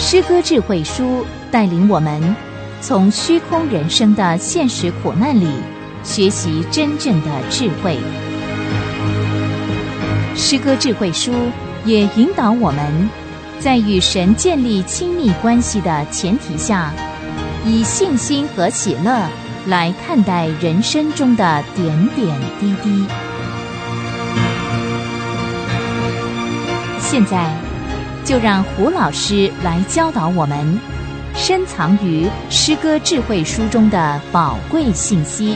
诗歌智慧书带领我们从虚空人生的现实苦难里学习真正的智慧。诗歌智慧书也引导我们在与神建立亲密关系的前提下，以信心和喜乐来看待人生中的点点滴滴。现在就让胡老师来教导我们深藏于诗歌智慧书中的宝贵信息。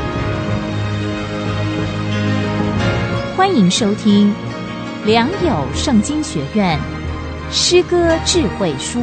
欢迎收听良友圣经学院诗歌智慧书。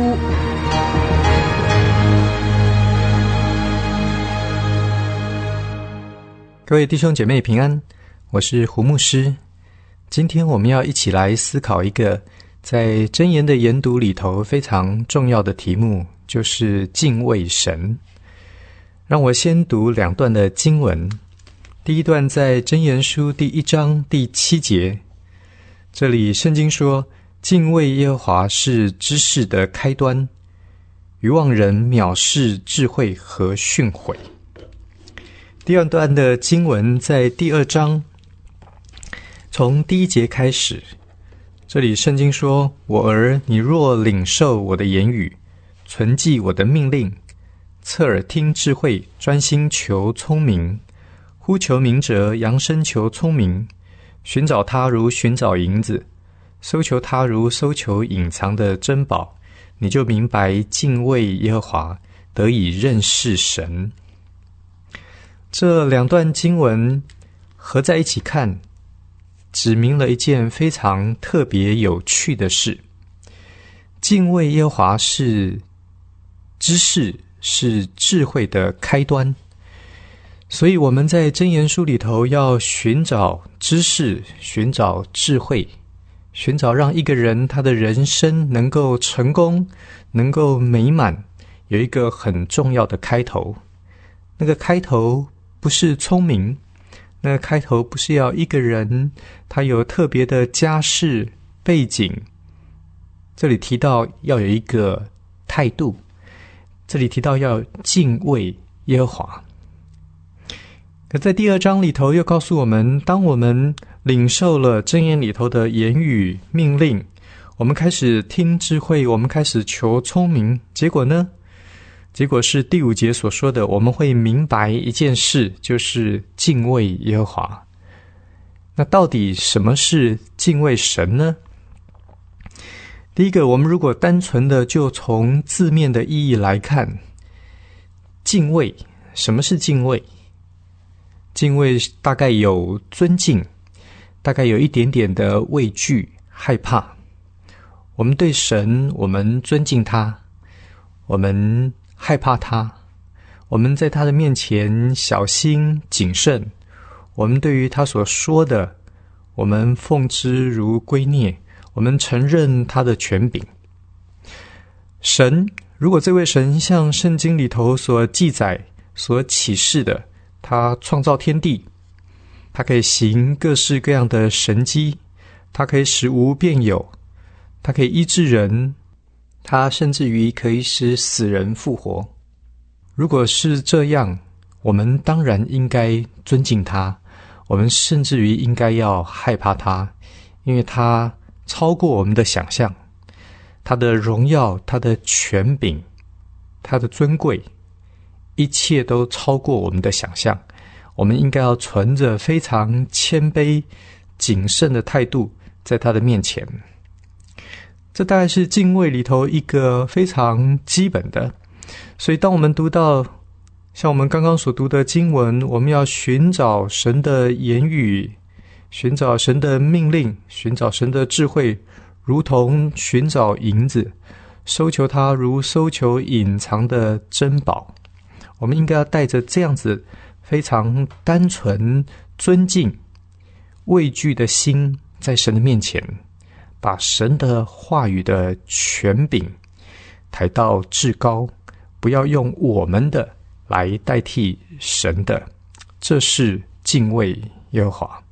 各位弟兄姐妹平安，我是胡牧师。今天我们要一起来思考一个在箴言的研读里头非常重要的题目，就是敬畏神。让我先读两段的经文。第一段在箴言书第1章第7节，这里圣经说，敬畏耶和华是知识的开端，愚妄人藐视智慧和训诲。第二段的经文在第2章从第1节开始，这里圣经说，我儿，你若领受我的言语，存记我的命令，侧耳听智慧，专心求聪明，呼求明哲，扬声求聪明，寻找他如寻找银子，搜求他如搜求隐藏的珍宝，你就明白敬畏耶和华，得以认识神。这两段经文合在一起看，指明了一件非常特别有趣的事。敬畏耶和华是知识，是智慧的开端。所以我们在箴言书里头要寻找知识，寻找智慧，寻找让一个人他的人生能够成功，能够美满，有一个很重要的开头。那个开头不是聪明，那个开头不是要一个人他有特别的家世背景，这里提到要有一个态度，这里提到要敬畏耶和华。可在第2章里头又告诉我们，当我们领受了箴言里头的言语命令，我们开始听智慧，我们开始求聪明，结果呢？结果是第5节所说的，我们会明白一件事，就是敬畏耶和华。那到底什么是敬畏神呢？第一个，我们如果单纯的就从字面的意义来看，敬畏，什么是敬畏？敬畏大概有尊敬，大概有一点点的畏惧、害怕。我们对神，我们尊敬他，我们害怕他，我们在他的面前小心谨慎，我们对于他所说的，我们奉之如圭臬，我们承认他的权柄。神，如果这位神像圣经里头所记载、所启示的，他创造天地，他可以行各式各样的神迹，他可以使无变有，他可以医治人，他甚至于可以使死人复活。如果是这样，我们当然应该尊敬他，我们甚至于应该要害怕他，因为他超过我们的想象，他的荣耀，他的权柄，他的尊贵，一切都超过我们的想象。我们应该要存着非常谦卑谨慎的态度在他的面前。这大概是敬畏里头一个非常基本的。所以当我们读到像我们刚刚所读的经文，我们要寻找神的言语，寻找神的命令，寻找神的智慧，如同寻找银子，搜求它如搜求隐藏的珍宝。我们应该要带着这样子非常单纯、尊敬、畏惧的心，在神的面前，把神的话语的权柄抬到至高，不要用我们的来代替神的，这是敬畏耶和华。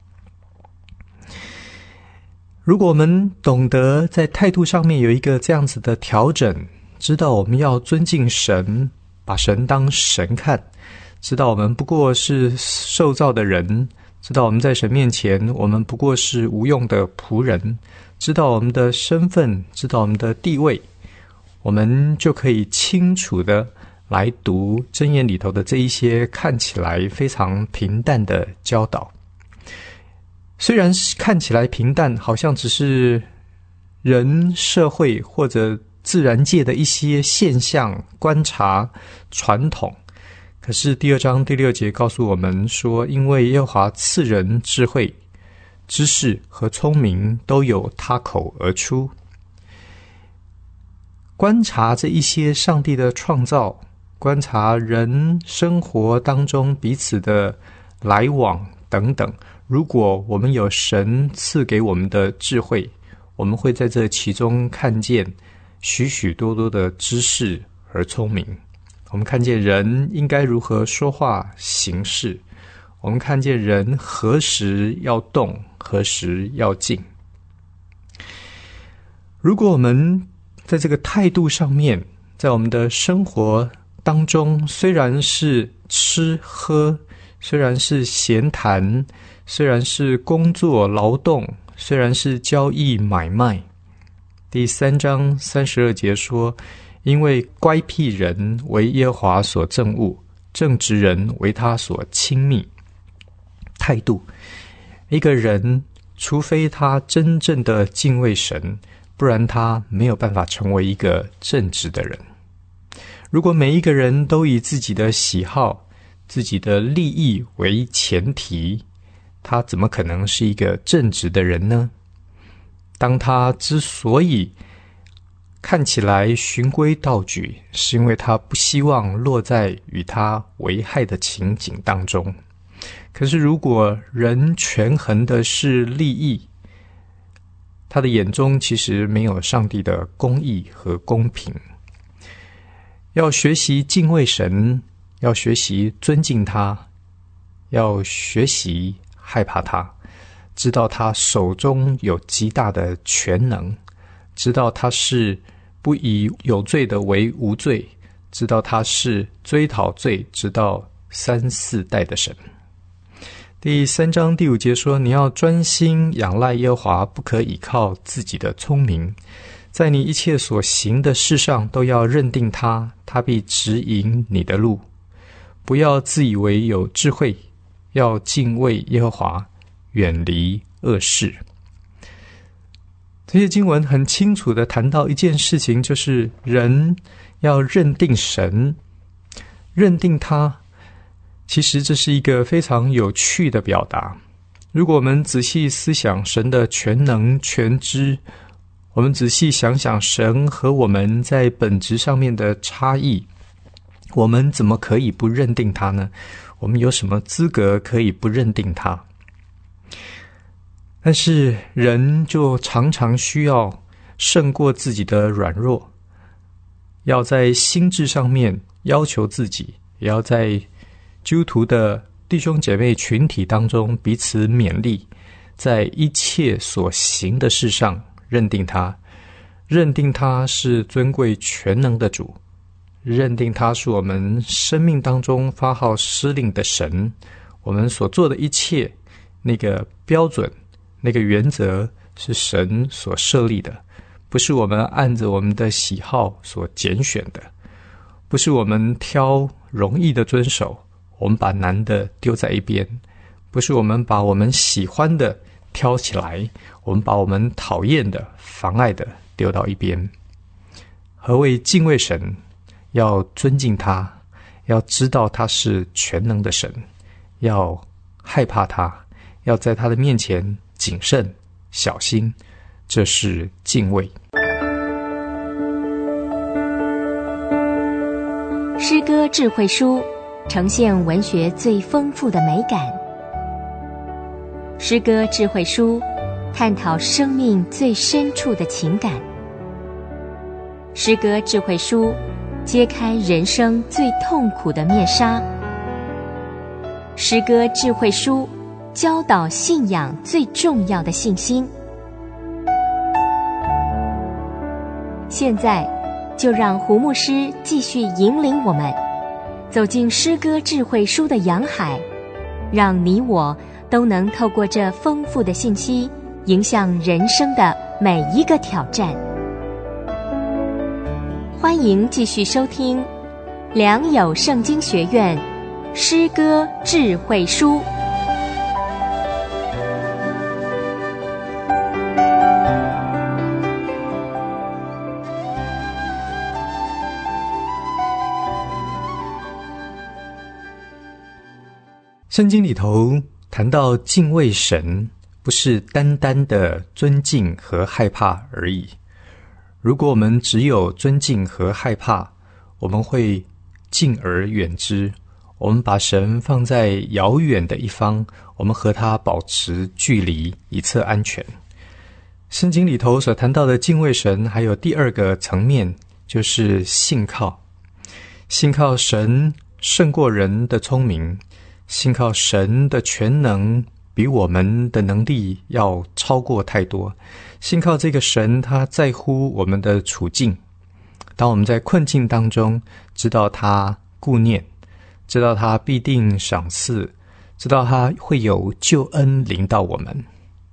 如果我们懂得在态度上面有一个这样子的调整， 知道我们要尊敬神，把神当神看，知道我们不过是受造的人，知道我们在神面前我们不过是无用的仆人，知道我们的身份，知道我们的地位，我们就可以清楚的来读箴言里头的这一些看起来非常平淡的教导。虽然看起来平淡，好像只是人社会或者自然界的一些现象、观察、传统，可是第2章第6节告诉我们说，因为耶和华赐人智慧、知识和聪明都由他口而出。观察这一些上帝的创造，观察人生活当中彼此的来往等等，如果我们有神赐给我们的智慧，我们会在这其中看见许许多多的知识和聪明。我们看见人应该如何说话行事，我们看见人何时要动，何时要静。如果我们在这个态度上面，在我们的生活当中，虽然是吃喝，虽然是闲谈，虽然是工作劳动，虽然是交易买卖，第3章32节说，因为乖僻人为耶和华所憎恶，正直人为他所亲密。态度，一个人除非他真正的敬畏神，不然他没有办法成为一个正直的人。如果每一个人都以自己的喜好、自己的利益为前提，他怎么可能是一个正直的人呢？当他之所以看起来循规蹈矩，是因为他不希望落在与他危害的情景当中。可是如果人权衡的是利益，他的眼中其实没有上帝的公义和公平。要学习敬畏神，要学习尊敬他，要学习害怕他，知道他手中有极大的全能，知道他是不以有罪的为无罪，知道他是追讨罪直到3、4代的神。第3章第5节说，你要专心仰赖耶和华，不可倚靠自己的聪明，在你一切所行的事上都要认定他，他必指引你的路。不要自以为有智慧，要敬畏耶和华，远离恶事。这些经文很清楚地谈到一件事情，就是人要认定神，认定他。其实这是一个非常有趣的表达。如果我们仔细思想神的全能全知，我们仔细想想神和我们在本质上面的差异，我们怎么可以不认定他呢？我们有什么资格可以不认定他？但是人就常常需要胜过自己的软弱，要在心智上面要求自己，也要在基督徒的弟兄姐妹群体当中彼此勉励，在一切所行的事上认定他，认定他是尊贵全能的主，认定他是我们生命当中发号施令的神，我们所做的一切那个标准那个原则是神所设立的，不是我们按着我们的喜好所拣选的，不是我们挑容易的遵守，我们把难的丢在一边，不是我们把我们喜欢的挑起来，我们把我们讨厌的妨碍的丢到一边。何谓敬畏神？要尊敬他，要知道他是全能的神，要害怕他，要在他的面前谨慎小心，这是敬畏。 诗歌智慧书呈现文学最丰富的美感，诗歌智慧书探讨生命最深处的情感，诗歌智慧书揭开人生最痛苦的面纱，诗歌智慧书教导信仰最重要的信心。现在就让胡牧师继续引领我们走进诗歌智慧书的洋海，让你我都能透过这丰富的信息，迎向人生的每一个挑战。欢迎继续收听良友圣经学院诗歌智慧书。 圣经里头谈到敬畏神，不是单单的尊敬和害怕而已。如果我们只有尊敬和害怕，我们会敬而远之，我们把神放在遥远的一方，我们和他保持距离，以策安全。圣经里头所谈到的敬畏神，还有第二个层面，就是信靠。信靠神胜过人的聪明，信靠神的全能比我们的能力要超过太多。信靠这个神，他在乎我们的处境，当我们在困境当中，知道他顾念，知道他必定赏赐，知道他会有救恩临到我们。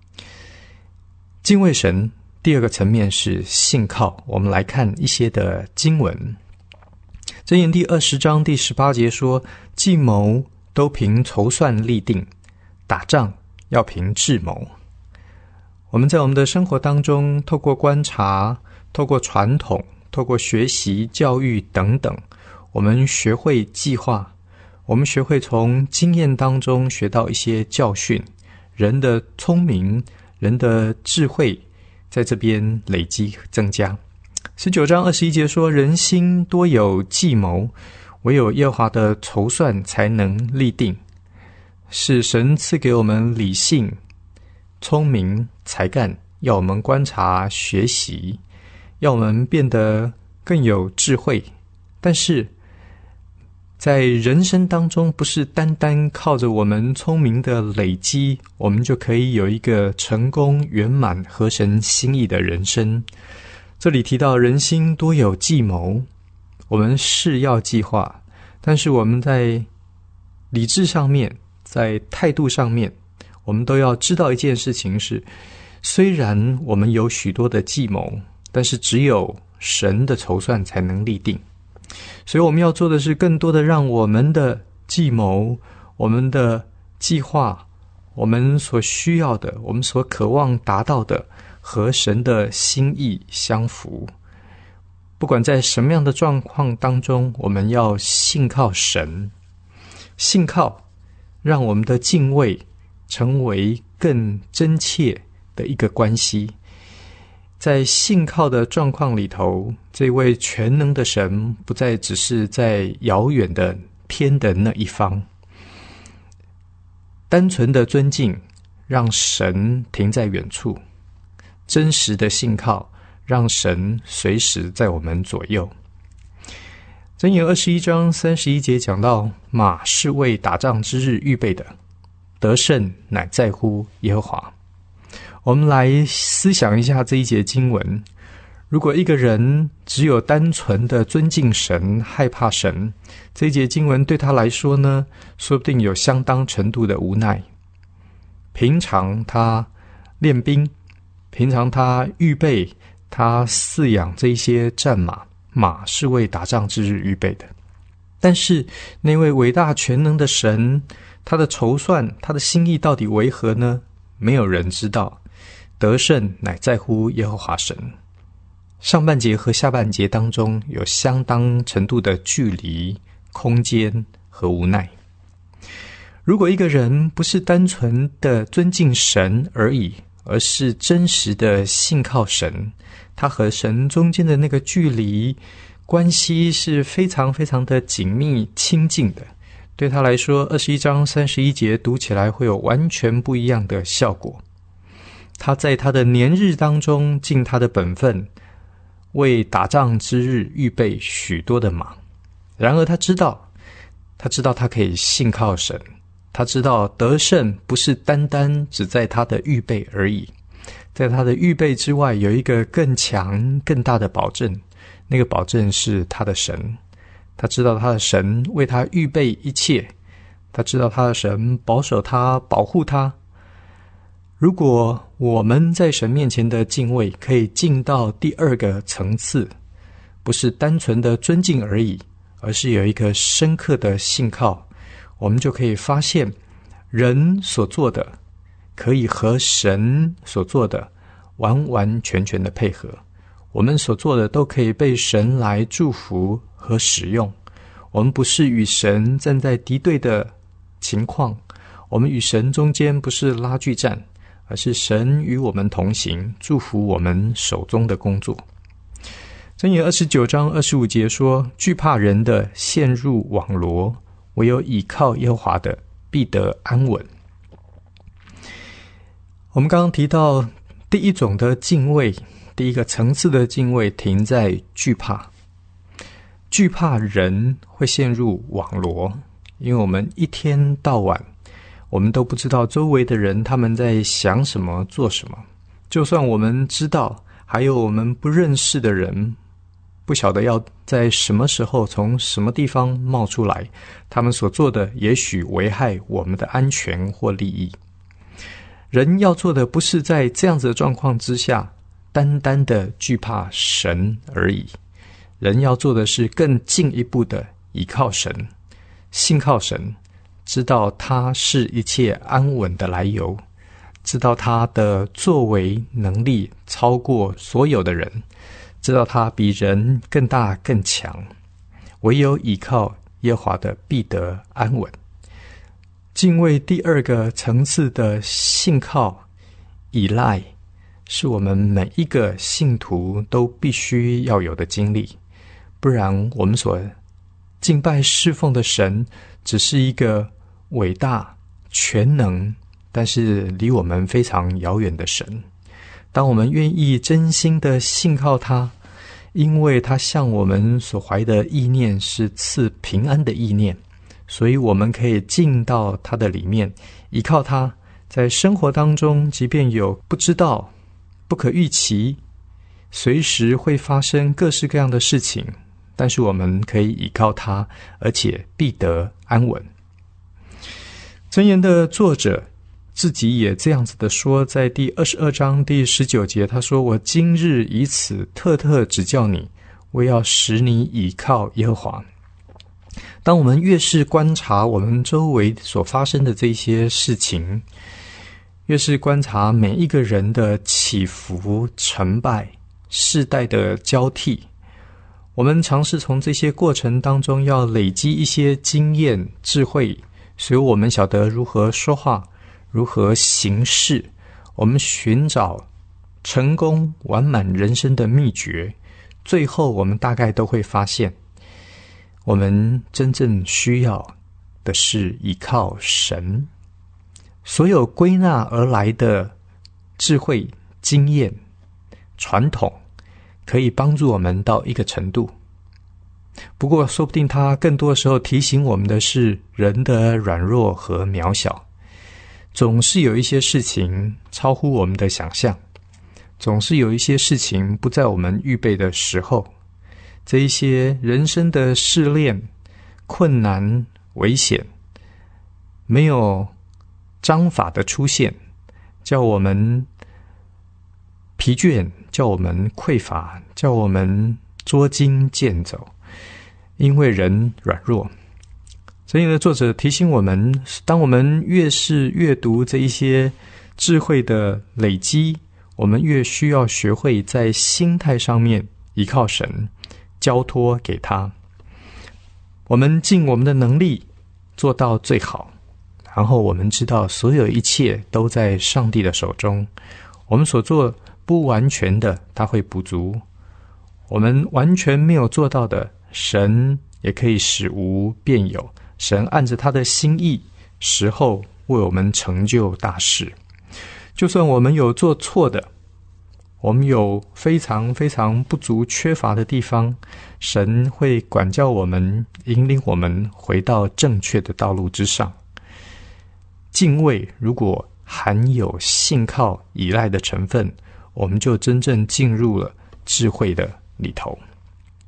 敬畏神第二个层面是信靠。我们来看一些的经文。箴言第20章第18节说，计谋都凭筹算立定，打仗要凭智谋。我们在我们的生活当中，透过观察，透过传统，透过学习教育等等，我们学会计划，我们学会从经验当中学到一些教训。人的聪明，人的智慧在这边累积增加。19章21节说，人心多有计谋，唯有耶和华的筹算才能立定。是神赐给我们理性、聪明、才干，要我们观察学习，要我们变得更有智慧。但是在人生当中，不是单单靠着我们聪明的累积，我们就可以有一个成功圆满合神心意的人生。这里提到人心多有计谋，我们是要计划，但是我们在理智上面，在态度上面，我们都要知道一件事情是，虽然我们有许多的计谋，但是只有神的筹算才能立定。所以我们要做的是更多的让我们的计谋，我们的计划，我们所需要的，我们所渴望达到的，和神的心意相符。不管在什么样的状况当中，我们要信靠神，信靠让我们的敬畏成为更真切的一个关系。在信靠的状况里头，这位全能的神不再只是在遥远的天的那一方。单纯的尊敬让神停在远处，真实的信靠让神随时在我们左右。箴言21章31节讲到，马是为打仗之日预备的，得胜乃在乎耶和华。我们来思想一下这一节经文，如果一个人只有单纯的尊敬神，害怕神，这一节经文对他来说呢，说不定有相当程度的无奈。平常他练兵，平常他预备，他饲养这些战马，马是为打仗之日预备的。但是那位伟大全能的神，他的筹算，他的心意到底为何呢？没有人知道。得胜乃在乎耶和华神。上半节和下半节当中有相当程度的距离、空间和无奈。如果一个人不是单纯的尊敬神而已，而是真实的信靠神，他和神中间的那个距离关系是非常非常的紧密亲近的。对他来说，21章31节读起来会有完全不一样的效果。他在他的年日当中尽他的本分，为打仗之日预备许多的马。然而他知道他可以信靠神，他知道得胜不是单单只在他的预备而已，在他的预备之外有一个更强更大的保证， 那个保证是他的神，他知道他的神为他预备一切，他知道他的神保守他，保护他。如果我们在神面前的敬畏可以进到第二个层次，不是单纯的尊敬而已，而是有一个深刻的信靠，我们就可以发现人所做的可以和神所做的完完全全的配合，我们所做的都可以被神来祝福和使用。我们不是与神站在敌对的情况，我们与神中间不是拉锯战，而是神与我们同行，祝福我们手中的工作。箴言29章25节说，惧怕人的陷入网罗，唯有倚靠耶和华的必得安稳。我们刚刚提到第一种的敬畏，第一个层次的敬畏停在惧怕。惧怕人会陷入网罗，因为我们一天到晚我们都不知道周围的人他们在想什么做什么，就算我们知道，还有我们不认识的人不晓得要在什么时候从什么地方冒出来，他们所做的也许危害我们的安全或利益。人要做的不是在这样子的状况之下单单的惧怕神而已，人要做的是更进一步的倚靠神，信靠神，知道他是一切安稳的来由，知道他的作为能力超过所有的人，知道他比人更大更强，唯有倚靠耶和华的必得安稳。敬畏第二个层次的信靠依赖，是我们每一个信徒都必须要有的经历，不然我们所敬拜侍奉的神只是一个伟大全能但是离我们非常遥远的神。当我们愿意真心的信靠他，因为他向我们所怀的意念是赐平安的意念，所以我们可以进到他的里面，依靠他，在生活当中即便有不知道、不可预期，随时会发生各式各样的事情，但是我们可以依靠他，而且必得安稳。箴言的作者自己也这样子的说，在第22章第19节，他说，我今日以此特特指教你，我要使你倚靠耶和华。当我们越是观察我们周围所发生的这些事情，越是观察每一个人的起伏成败、世代的交替，我们尝试从这些过程当中要累积一些经验、智慧，所以我们晓得如何说话，如何行事，我们寻找成功完满人生的秘诀，最后我们大概都会发现，我们真正需要的是依靠神。所有归纳而来的智慧、经验、传统，可以帮助我们到一个程度。不过说不定它更多的时候提醒我们的是人的软弱和渺小。总是有一些事情超乎我们的想象，总是有一些事情不在我们预备的时候，这一些人生的试炼、困难、危险，没有章法的出现，叫我们疲倦，叫我们匮乏，叫我们捉襟见肘，因为人软弱。箴言的作者提醒我们，当我们越是阅读这一些智慧的累积，我们越需要学会在心态上面依靠神，交托给他。我们尽我们的能力做到最好，然后我们知道所有一切都在上帝的手中，我们所做不完全的他会补足，我们完全没有做到的，神也可以使无变有，神按着他的心意时候为我们成就大事。就算我们有做错的，我们有非常非常不足缺乏的地方，神会管教我们，引领我们回到正确的道路之上。敬畏如果含有信靠依赖的成分，我们就真正进入了智慧的里头。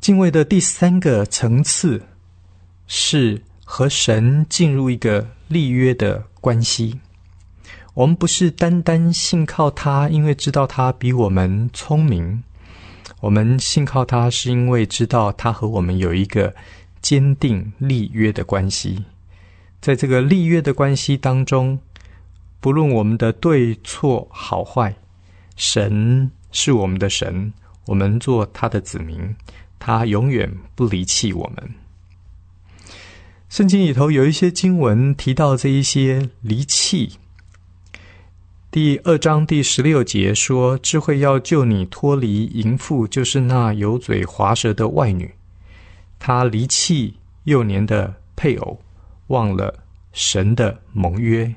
敬畏的第三个层次是和神进入一个立约的关系。我们不是单单信靠他，因为知道他比我们聪明，我们信靠他是因为知道他和我们有一个坚定立约的关系。在这个立约的关系当中，不论我们的对错好坏，神是我们的神，我们做他的子民，他永远不离弃我们。圣经里头有一些经文提到这一些离弃。第2章第16节说，智慧要救你脱离淫妇，就是那油嘴滑舌的外女。她离弃幼年的配偶，忘了神的盟约。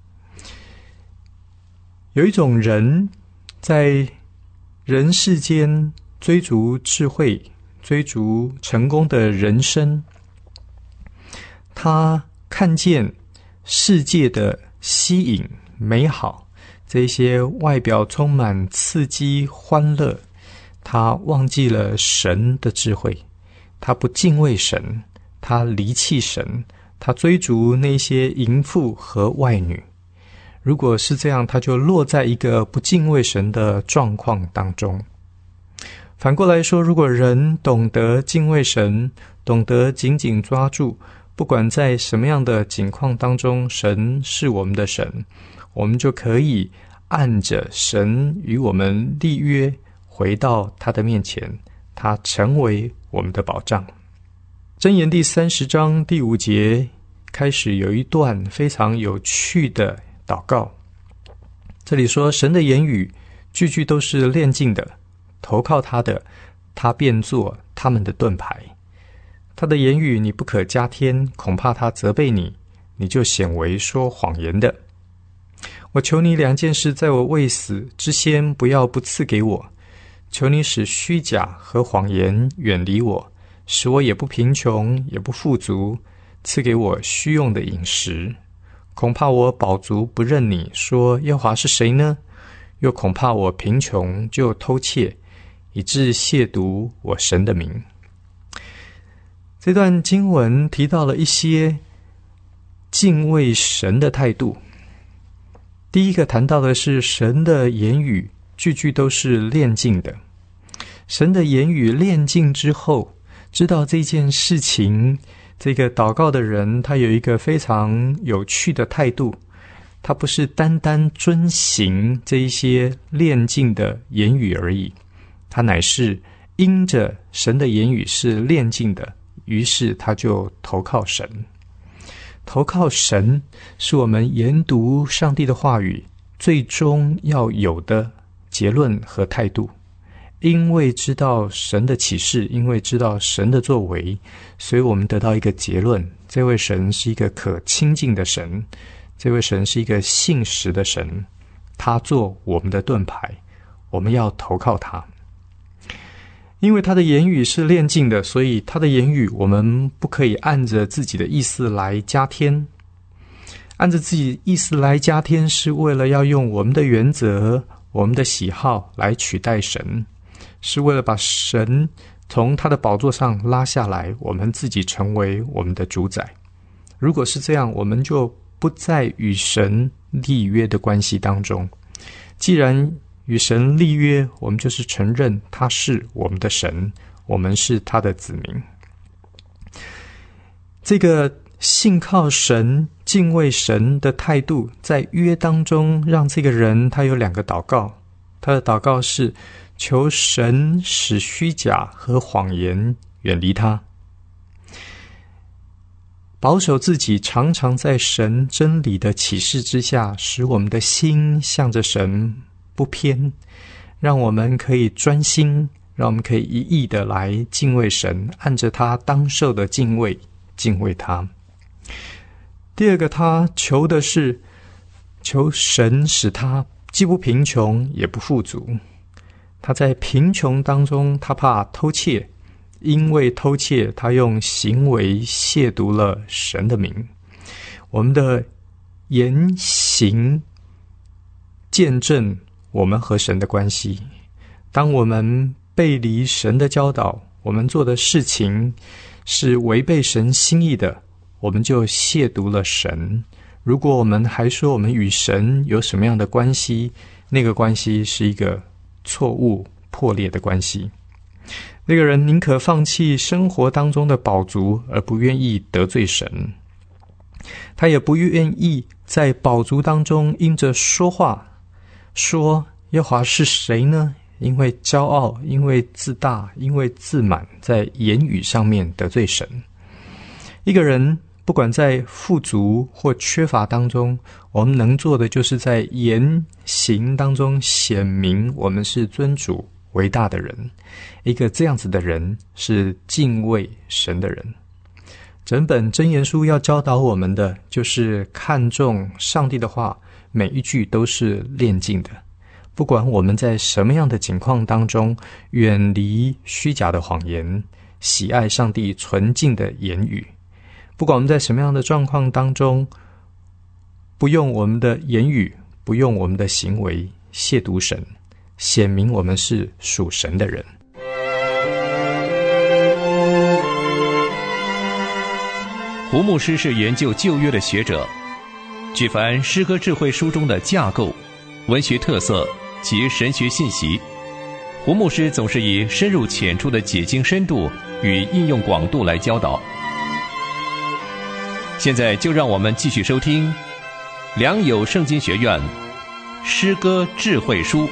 有一种人在人世间追逐智慧，追逐成功的人生，他看见世界的吸引美好，这些外表充满刺激欢乐，他忘记了神的智慧，他不敬畏神，他离弃神，他追逐那些淫妇和外女。如果是这样，他就落在一个不敬畏神的状况当中。反过来说，如果人懂得敬畏神，懂得紧紧抓住，不管在什么样的境况当中，神是我们的神，我们就可以按着神与我们立约，回到他的面前，他成为我们的保障。箴言第30章第5节开始有一段非常有趣的祷告。这里说，神的言语句句都是炼净的，投靠他的，他便做他们的盾牌。他的言语你不可加添，恐怕他责备你，你就显为说谎言的。我求你2件事，在我未死之先不要不赐给我。求你使虚假和谎言远离我，使我也不贫穷也不富足，赐给我虚用的饮食。恐怕我饱足不认你，说耶和华是谁呢？又恐怕我贫穷就偷窃，以致亵渎我神的名。这段经文提到了一些敬畏神的态度。第一个谈到的是神的言语句句都是炼净的。神的言语炼净之后，知道这件事情，这个祷告的人他有一个非常有趣的态度，他不是单单遵行这一些炼净的言语而已，他乃是因着神的言语是炼净的，于是他就投靠神。投靠神是我们研读上帝的话语最终要有的结论和态度。因为知道神的启示，因为知道神的作为，所以我们得到一个结论，这位神是一个可亲近的神，这位神是一个信实的神，他做我们的盾牌，我们要投靠他。因为他的言语是炼净的，所以他的言语我们不可以按着自己的意思来加添。按着自己意思来加添，是为了要用我们的原则、我们的喜好来取代神，是为了把神从他的宝座上拉下来，我们自己成为我们的主宰。如果是这样，我们就不在与神立约的关系当中。既然与神立约，我们就是承认他是我们的神，我们是他的子民。这个信靠神、敬畏神的态度，在约当中让这个人他有2个祷告。他的祷告是求神使虚假和谎言远离他，保守自己常常在神真理的启示之下，使我们的心向着神不偏，让我们可以专心，让我们可以一意的来敬畏神，按着他当受的敬畏敬畏他。第2个，他求的是求神使他既不贫穷也不富足。他在贫穷当中，他怕偷窃，因为偷窃他用行为亵渎了神的名。我们的言行见证我们和神的关系。当我们背离神的教导， 我们做的事情是违背神心意的，我们就亵渎了神。如果我们还说我们与神有什么样的关系，那个关系是一个错误破裂的关系。那个人宁可放弃生活当中的饱足，而不愿意得罪神。他也不愿意在饱足当中因着说话说耶和华是谁呢？因为骄傲，因为自大，因为自满，在言语上面得罪神。一个人不管在富足或缺乏当中，我们能做的就是在言行当中显明我们是尊主伟大的人。一个这样子的人是敬畏神的人。整本箴言书要教导我们的就是看重上帝的话，每一句都是炼净的。不管我们在什么样的境况当中，远离虚假的谎言，喜爱上帝纯净的言语。不管我们在什么样的状况当中，不用我们的言语，不用我们的行为亵渎神，显明我们是属神的人。 胡牧师是研究旧约的学者，举凡诗歌智慧书中的架构、文学特色及神学信息，胡牧师总是以深入浅出的解经深度与应用广度来教导。现在就让我们继续收听良友圣经学院诗歌智慧书。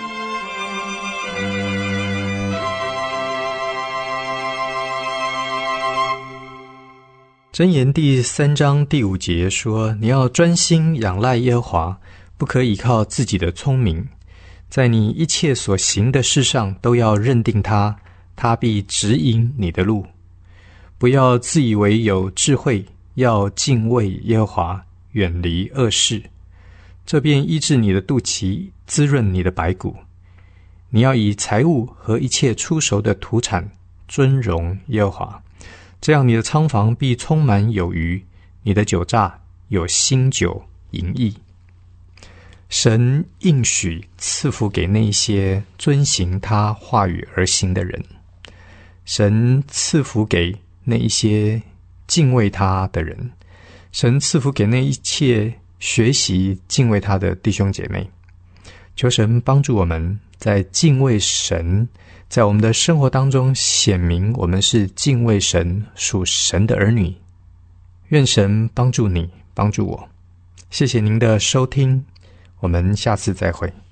箴言第3章第5节说，你要专心仰赖耶和华，不可倚靠自己的聪明，在你一切所行的事上都要认定他，他必指引你的路。不要自以为有智慧，要敬畏耶和华，远离恶事，这便医治你的肚脐，滋润你的白骨。你要以财物和一切出熟的土产尊荣耶和华，这样你的仓房必充满有余，你的酒榨有新酒盈溢。神应许赐福给那些遵行他话语而行的人，神赐福给那一些敬畏他的人，神赐福给那一切学习敬畏他的弟兄姐妹。求神帮助我们在敬畏神，在我们的生活当中显明我们是敬畏神属神的儿女。愿神帮助你，帮助我。谢谢您的收听，我们下次再会。